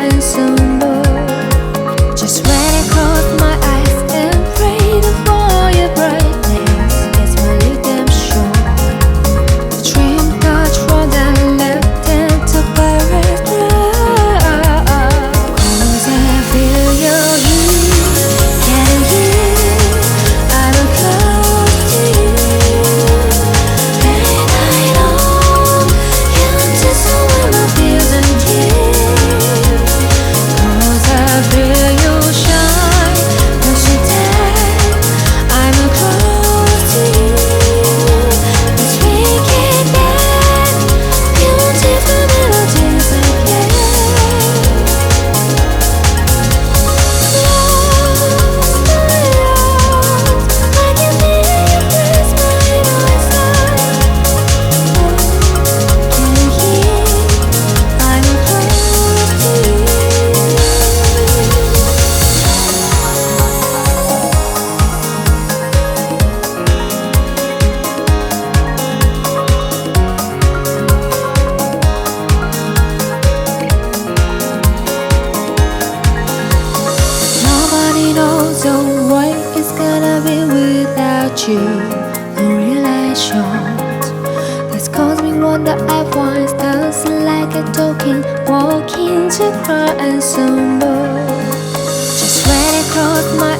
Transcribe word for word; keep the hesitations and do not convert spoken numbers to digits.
and some more. Just when I close my eyes and pray for your brightness, it's my redemption. The dream touch from the left and to paradise. Cause I feel your heat, can you? I'm close to you, and I know you just someone who feels until. Cause I feel you shine, cause you tell I'm close to you. Let's make it back, beautiful melodies again. Nobody knows the way it's gonna be without you. No relation that's caused me wonder at once. Dancing like a talking, walking to cry and some more. Just when I close my